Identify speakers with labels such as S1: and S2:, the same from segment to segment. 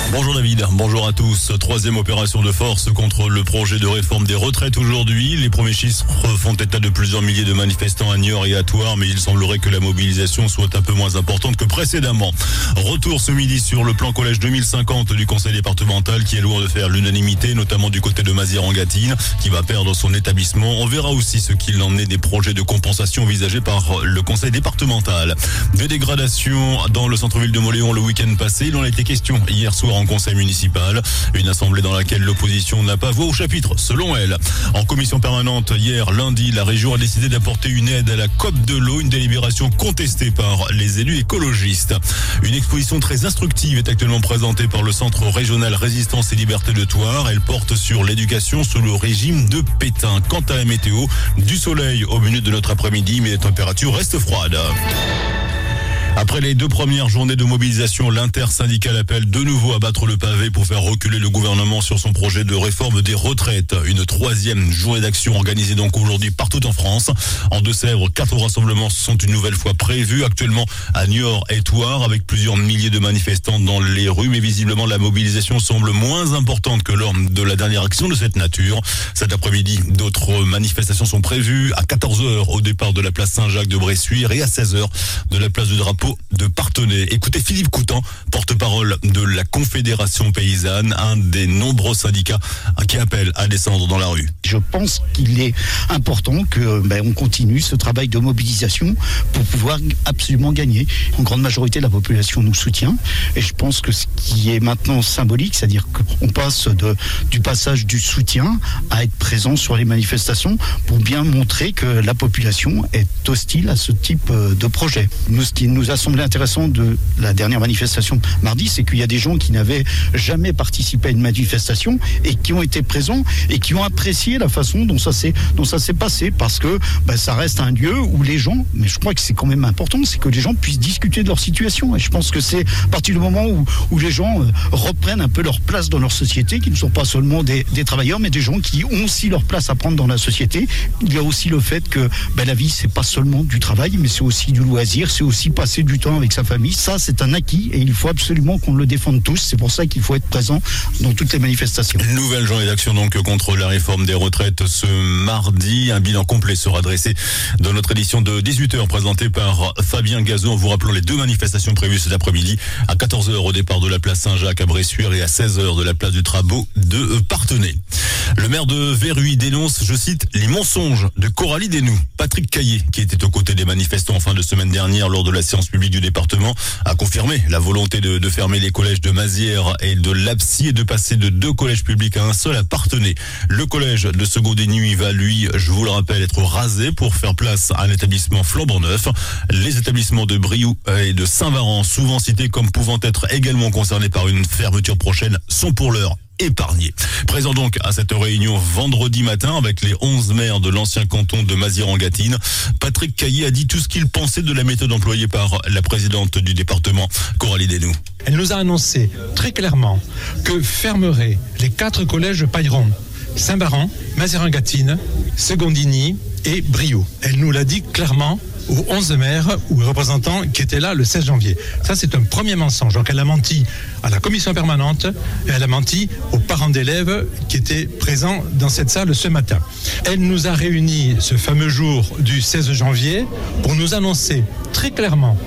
S1: Bonjour David, bonjour à tous. Troisième opération de force contre le projet de réforme des retraites aujourd'hui. Les premiers chiffres font état de plusieurs milliers de manifestants à Niort et à Thouars, mais il semblerait que la mobilisation soit un peu moins importante que précédemment. Retour ce midi sur le plan collège 2050 du conseil départemental qui est loin de faire l'unanimité, notamment du côté de Mazières-en-Gâtine, qui va perdre son établissement. On verra aussi ce qu'il en est des projets de compensation envisagés par le conseil départemental. Des dégradations dans le centre-ville de Mauléon le week-end passé. Il en a été question hier soir en conseil municipal. Une assemblée dans laquelle l'opposition n'a pas voix au chapitre, selon elle. En commission permanente, hier, lundi, la région a décidé d'apporter une aide à la COP de l'eau, une délibération contestée par les élus écologistes. Une exposition très instructive est actuellement présentée par le Centre régional Résistance et Liberté de Thouars. Elle porte sur l'éducation sous le régime de Pétain. Quant à la météo, du soleil au milieu de notre après-midi, mais les températures restent froides. Après les 2 premières journées de mobilisation, l'intersyndicale appelle de nouveau à battre le pavé pour faire reculer le gouvernement sur son projet de réforme des retraites. Une 3e journée d'action organisée donc aujourd'hui partout en France. En Deux-Sèvres, 4 rassemblements sont une nouvelle fois prévus actuellement à Niort et Thouars avec plusieurs milliers de manifestants dans les rues. Mais visiblement, la mobilisation semble moins importante que lors de la dernière action de cette nature. Cet après-midi, d'autres manifestations sont prévues à 14h au départ de la place Saint-Jacques de Bressuire et à 16h de la place du Drapeau de Parthenay. Écoutez Philippe Coutan, porte-parole de la Confédération paysanne, un des nombreux syndicats qui appellent à descendre dans la rue.
S2: Je pense qu'il est important que on continue ce travail de mobilisation pour pouvoir absolument gagner. Une grande majorité de la population nous soutient et je pense que ce qui est maintenant symbolique, c'est-à-dire qu'on passe du passage du soutien à être présent sur les manifestations pour bien montrer que la population est hostile à ce type de projet. Nous, ce qui nous a semblé intéressant de la dernière manifestation mardi, c'est qu'il y a des gens qui n'avaient jamais participé à une manifestation et qui ont été présents et qui ont apprécié la façon dont ça s'est passé parce que ça reste un lieu où les gens, mais je crois que c'est quand même important, c'est que les gens puissent discuter de leur situation et je pense que c'est à partir du moment où les gens reprennent un peu leur place dans leur société, qui ne sont pas seulement des travailleurs mais des gens qui ont aussi leur place à prendre dans la société. Il y a aussi le fait que la vie c'est pas seulement du travail mais c'est aussi du loisir, c'est aussi passer du temps avec sa famille. Ça c'est un acquis et il faut absolument qu'on le défende tous. C'est pour ça qu'il faut être présent dans toutes les manifestations.
S1: Nouvelle journée d'action donc contre la réforme des retraites ce mardi. Un bilan complet sera dressé dans notre édition de 18h présentée par Fabien Gazon. En vous rappelant les 2 manifestations prévues cet après-midi à 14h au départ de la place Saint-Jacques à Bressuire et à 16h de la place du Trabeau de Parthenay. Le maire de Verruy dénonce, je cite, les mensonges de Coralie Desnoux. Patrick Caillé, qui était aux côtés des manifestants en fin de semaine dernière lors de la séance publique du département, a confirmé la volonté de fermer les collèges de Mazières et de Lapsy et de passer de 2 collèges publics à un seul à Parthenay. Le collège de Seconde-Nuit va, lui, je vous le rappelle, être rasé pour faire place à un établissement flambant neuf. Les établissements de Brioude et de Saint-Varan, souvent cités comme pouvant être également concernés par une fermeture prochaine, sont pour l'heure épargné. Présent donc à cette réunion vendredi matin avec les 11 maires de l'ancien canton de Mazières-en-Gâtine, Patrick Caillé a dit tout ce qu'il pensait de la méthode employée par la présidente du département, Coralie Desnoux.
S3: Elle nous a annoncé très clairement que fermerait les 4 collèges de Pailleron, Saint-Baran, Mazières-en-Gâtine, Secondigny et Brioude. Elle nous l'a dit clairement aux 11 maires ou représentants qui étaient là le 16 janvier. Ça, c'est un premier mensonge. Donc, elle a menti à la commission permanente et elle a menti aux parents d'élèves qui étaient présents dans cette salle ce matin. Elle nous a réunis ce fameux jour du 16 janvier pour nous annoncer très clairement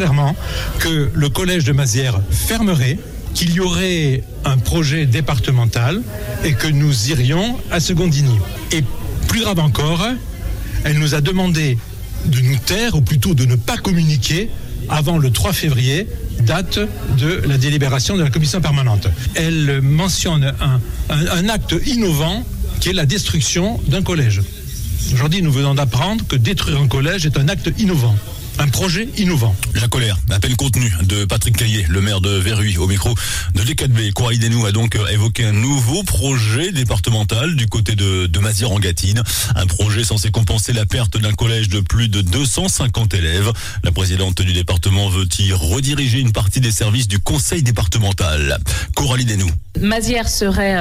S3: que le collège de Mazières fermerait, qu'il y aurait un projet départemental et que nous irions à Secondigny. Et plus grave encore, elle nous a demandé de nous taire, ou plutôt de ne pas communiquer avant le 3 février, date de la délibération de la commission permanente. Elle mentionne un acte innovant qui est la destruction d'un collège. Aujourd'hui, nous venons d'apprendre que détruire un collège est un acte innovant. Un projet innovant.
S1: La colère, à peine contenue de Patrick Caillé, le maire de Verruy, au micro de l'E4B. Coralie Desnoux a donc évoqué un nouveau projet départemental du côté de Mazières-en-Gâtine. Un projet censé compenser la perte d'un collège de plus de 250 élèves. La présidente du département veut y rediriger une partie des services du conseil départemental. Coralie Desnoux.
S4: Mazières serait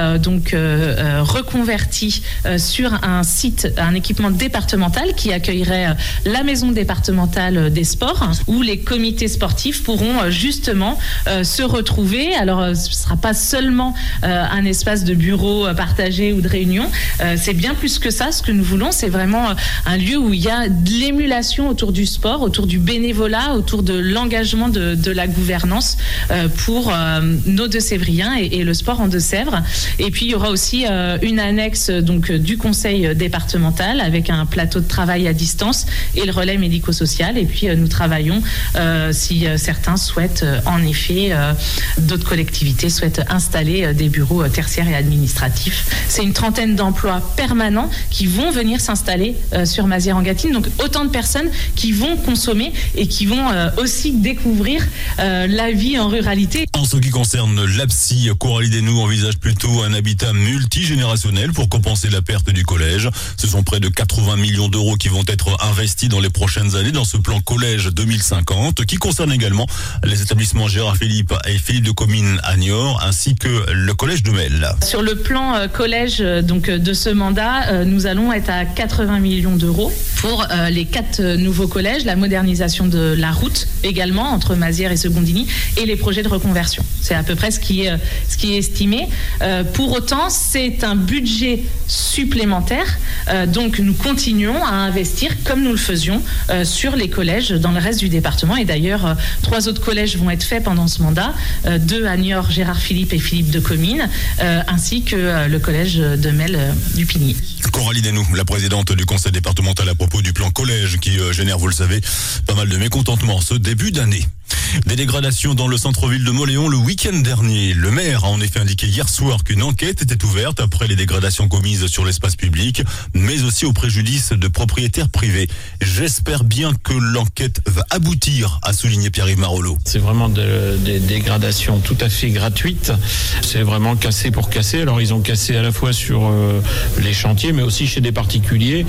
S4: reconverti sur un site, un équipement départemental qui accueillerait la maison départementale des sports, où les comités sportifs pourront justement se retrouver. Alors, ce ne sera pas seulement un espace de bureau partagé ou de réunion, c'est bien plus que ça. Ce que nous voulons, c'est vraiment un lieu où il y a de l'émulation autour du sport, autour du bénévolat, autour de l'engagement de la gouvernance pour nos Deux-Sévriens et le sport en Deux-Sèvres. Et puis, il y aura aussi une annexe du conseil départemental avec un plateau de travail à distance et le relais médico-social. Et puis, nous travaillons, si certains souhaitent, en effet, d'autres collectivités souhaitent installer des bureaux tertiaires et administratifs. C'est une trentaine d'emplois permanents qui vont venir s'installer sur Mazières-en-Gâtine. Donc, autant de personnes qui vont consommer et qui vont aussi découvrir la vie en ruralité.
S1: En ce qui concerne l'APSI, Coralie Desnoux envisage plutôt un habitat multigénérationnel pour compenser la perte du collège. Ce sont près de 80 millions d'euros qui vont être investis dans les prochaines années dans ce plan collège 2050 qui concerne également les établissements Gérard Philippe et Philippe de Comines à Niort ainsi que le collège de Mel.
S4: Sur le plan collège de ce mandat, nous allons être à 80 millions d'euros pour les 4 nouveaux collèges, la modernisation de la route également entre Mazières et Secondigny et les projets de reconversion. C'est à peu près ce qui est estimé. Pour autant, c'est un budget supplémentaire. Donc, nous continuons à investir comme nous le faisions sur les collèges dans le reste du département. Et d'ailleurs, 3 autres collèges vont être faits pendant ce mandat. 2 à Niort, Gérard Philippe et Philippe de Comines, ainsi que le collège de Mel du Pigny.
S1: Coralie Desnoux, la présidente du conseil départemental à propos du plan collège qui génère, vous le savez, pas mal de mécontentement ce début d'année. Des dégradations dans le centre-ville de Mauléon le week-end dernier. Le maire a en effet indiqué hier soir qu'une enquête était ouverte après les dégradations commises sur l'espace public, mais aussi au préjudice de propriétaires privés. J'espère bien que l'enquête va aboutir, a souligné Pierre-Yves Marolleau.
S5: C'est vraiment des dégradations tout à fait gratuites. C'est vraiment cassé pour casser. Alors ils ont cassé à la fois sur les chantiers, mais aussi chez des particuliers.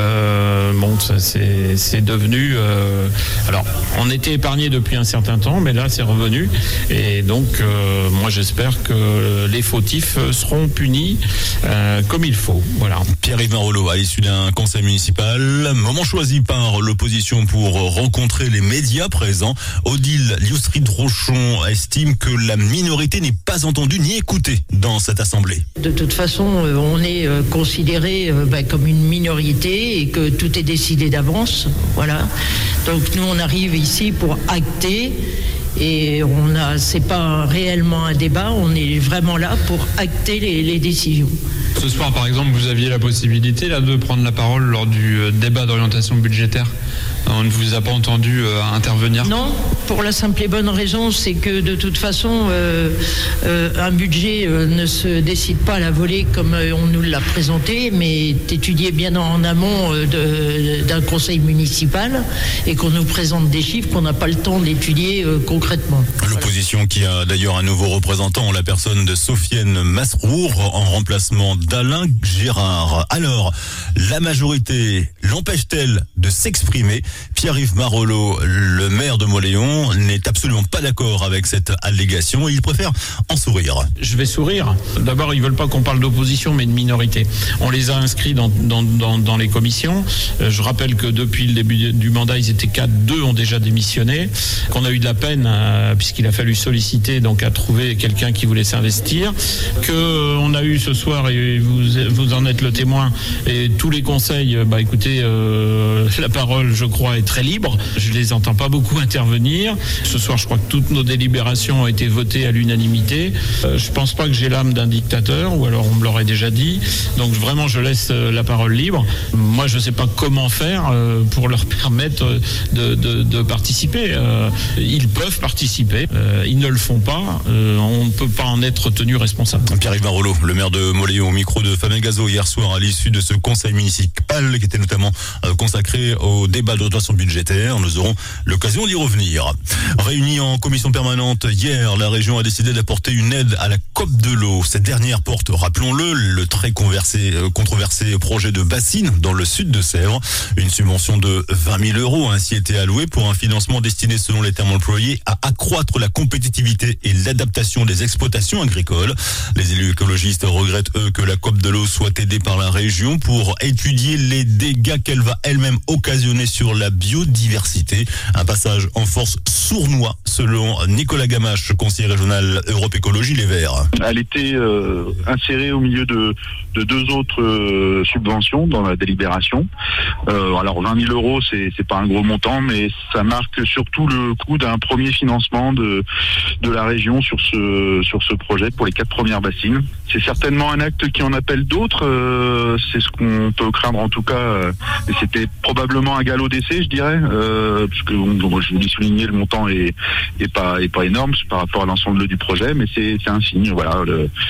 S5: C'est devenu... Alors, on était épargné depuis un certain temps, mais là c'est revenu et donc moi j'espère que les fautifs seront punis comme il faut. Voilà.
S1: Pierre-Yves Marolleau à l'issue d'un conseil municipal, moment choisi par l'opposition pour rencontrer les médias présents. Odile Liustrid-Rochon estime que la minorité n'est pas entendue ni écoutée dans cette assemblée.
S6: De toute façon, on est considéré comme une minorité et que tout est décidé d'avance. Voilà. Donc nous on arrive ici pour acter. Et c'est pas réellement un débat, on est vraiment là pour acter les décisions.
S7: Ce soir, par exemple, vous aviez la possibilité de prendre la parole lors du débat d'orientation budgétaire. On ne vous a pas entendu intervenir?
S6: Non, pour la simple et bonne raison, c'est que de toute façon, un budget ne se décide pas à la volée comme on nous l'a présenté, mais est étudié bien en amont d'un conseil municipal et qu'on nous présente des chiffres qu'on n'a pas le temps d'étudier concrètement.
S1: L'opposition qui a d'ailleurs un nouveau représentant, la personne de Sofiane Masrour, en remplacement d'Alain Gérard. Alors, la majorité l'empêche-t-elle de s'exprimer? Pierre-Yves Marolleau, le maire de Mauléon, n'est absolument pas d'accord avec cette allégation et il préfère en sourire.
S5: Je vais sourire. D'abord, ils veulent pas qu'on parle d'opposition, mais de minorité. On les a inscrits dans les commissions. Je rappelle que depuis le début du mandat, ils étaient 4, 2 ont déjà démissionné, qu'on a eu de la peine, puisqu'il a fallu solliciter, donc à trouver quelqu'un qui voulait s'investir, qu'on a eu ce soir, et vous en êtes le témoin, et tous les conseils, écoutez, la parole, je crois, est très libre. Je les entends pas beaucoup intervenir. Ce soir, je crois que toutes nos délibérations ont été votées à l'unanimité. Je pense pas que j'ai l'âme d'un dictateur, ou alors on me l'aurait déjà dit. Donc vraiment, je laisse la parole libre. Moi, je sais pas comment faire pour leur permettre de participer. Ils peuvent participer. Ils ne le font pas. On ne peut pas en être tenu responsable.
S1: Pierre-Yves Marolleau, le maire de Mauléon, au micro de Famel Gazo hier soir à l'issue de ce conseil municipal qui était notamment consacré au débat dotation budgétaire. Nous aurons l'occasion d'y revenir. Réunie en commission permanente hier, la région a décidé d'apporter une aide à la COP de l'eau. Cette dernière porte, rappelons-le, le très controversé projet de bassine dans le sud de Sèvres. Une subvention de 20 000 € a ainsi été allouée pour un financement destiné, selon les termes employés, à accroître la compétitivité et l'adaptation des exploitations agricoles. Les élus écologistes regrettent, eux, que la COP de l'eau soit aidée par la région pour étudier les dégâts qu'elle va elle-même occasionner sur la biodiversité. Un passage en force sournois, selon Nicolas Gamache, conseiller régional Europe Écologie Les Verts.
S8: Elle était insérée au milieu de deux autres subventions dans la délibération. Alors 20 000 €, c'est pas un gros montant, mais ça marque surtout le coût d'un premier financement de la région sur ce projet pour les 4 premières bassines. C'est certainement un acte qui en appelle d'autres. C'est ce qu'on peut craindre en tout cas. C'était probablement un galop d'essai, je dirais, parce que je voulais souligner le montant est pas énorme par rapport à l'ensemble du projet, mais c'est un signe. Voilà,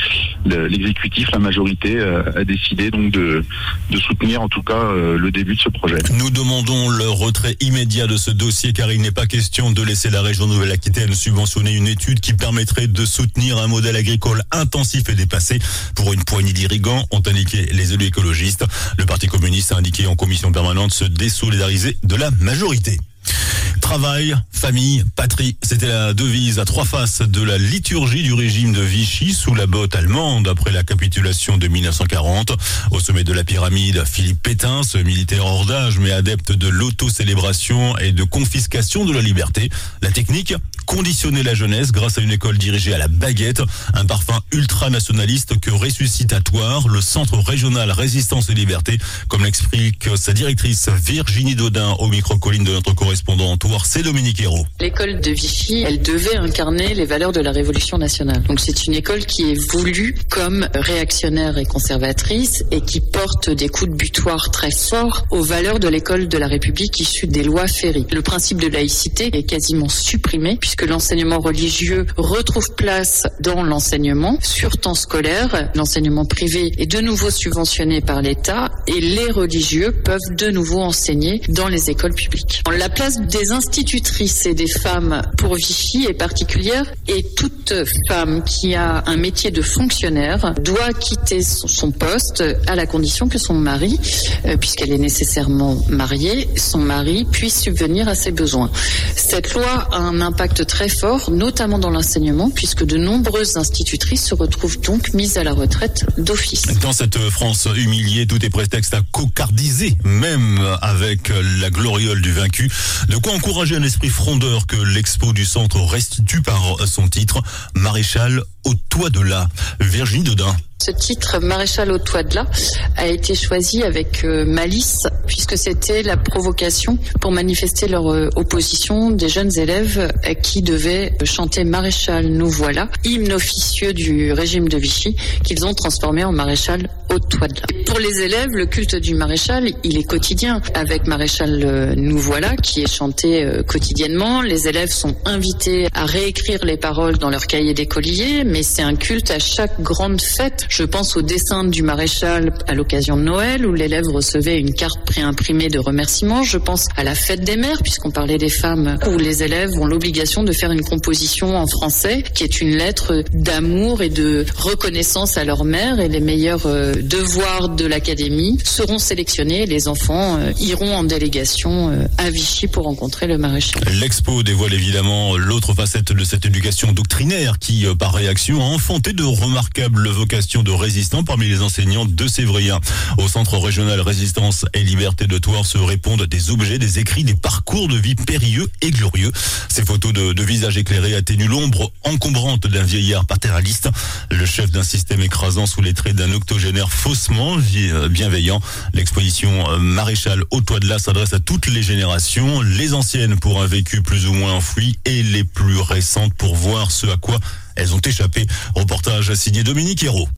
S8: l'exécutif, la majorité a décidé donc de soutenir en tout cas le début de ce projet.
S1: Nous demandons le retrait immédiat de ce dossier car il n'est pas question de laisser la région Nouvelle-Aquitaine subventionner une étude qui permettrait de soutenir un modèle agricole intensif et dépassé pour une poignée d'irrigants, ont indiqué les élus écologistes. Le Parti communiste a indiqué en commission permanente se désolidariser de la majorité. Travail, famille, patrie, c'était la devise à 3 faces de la liturgie du régime de Vichy sous la botte allemande après la capitulation de 1940. Au sommet de la pyramide, Philippe Pétain, ce militaire hors d'âge mais adepte de l'autocélébration et de confiscation de la liberté. La technique, conditionner la jeunesse grâce à une école dirigée à la baguette, un parfum ultranationaliste que ressuscite à Thouars le Centre régional Résistance et Liberté, comme l'explique sa directrice Virginie Dodin au micro-colline de notre correspondant Thouars, c'est Dominique Hérault.
S9: L'école de Vichy, elle devait incarner les valeurs de la Révolution nationale. Donc c'est une école qui est voulue comme réactionnaire et conservatrice et qui porte des coups de butoir très forts aux valeurs de l'école de la République issue des lois Ferry. Le principe de laïcité est quasiment supprimé puisque l'enseignement religieux retrouve place dans l'enseignement sur temps scolaire. L'enseignement privé est de nouveau subventionné par l'État et les religieux peuvent de nouveau enseigner dans les écoles publiques. La place des institutrices et des femmes pour Vichy est particulière et toute femme qui a un métier de fonctionnaire doit quitter son poste à la condition que son mari, puisqu'elle est nécessairement mariée, son mari puisse subvenir à ses besoins. Cette loi a un impact très fort, notamment dans l'enseignement, puisque de nombreuses institutrices se retrouvent donc mises à la retraite d'office.
S1: Dans cette France humiliée, tout est prétexte à cocardiser, même avec la gloriole du vaincu. De quoi encourager un esprit frondeur que l'expo du centre restitue par son titre, Maréchal au toit de là. Virginie Dodin.
S9: Ce titre, Maréchal au toit de là, a été choisi avec malice, puisque c'était la provocation pour manifester leur opposition des jeunes élèves qui devaient chanter Maréchal nous voilà, hymne officieux du régime de Vichy, qu'ils ont transformé en Maréchal au toit de là. Et pour les élèves, le culte du Maréchal, il est quotidien, avec Maréchal nous voilà, qui est chanté quotidiennement. Les élèves sont invités à réécrire les paroles dans leur cahier d'écolier, mais c'est un culte à chaque grande fête. Je pense au dessin du Maréchal à l'occasion de Noël, où l'élève recevait une carte préimprimée de remerciements. Je pense à la fête des mères, puisqu'on parlait des femmes, où les élèves ont l'obligation de faire une composition en français, qui est une lettre d'amour et de reconnaissance à leur mère, et les meilleurs devoirs de l'académie seront sélectionnés. Les enfants iront en délégation à Vichy pour rencontrer le Maréchal.
S1: L'expo dévoile évidemment l'autre facette de cette éducation doctrinaire qui, par réaction, a enfanté de remarquables vocations de résistants parmi les enseignants de Sévrien. Au Centre régional Résistance et Liberté de Thouars se répondent des objets, des écrits, des parcours de vie périlleux et glorieux. Ces photos de visages éclairés atténuent l'ombre encombrante d'un vieillard paternaliste, le chef d'un système écrasant sous les traits d'un octogénaire faussement bienveillant. L'exposition Maréchal au toit de là s'adresse à toutes les générations, les anciennes pour un vécu plus ou moins enfoui et les plus récentes pour voir ce à quoi elles ont échappé. Reportage signé Dominique Hérault.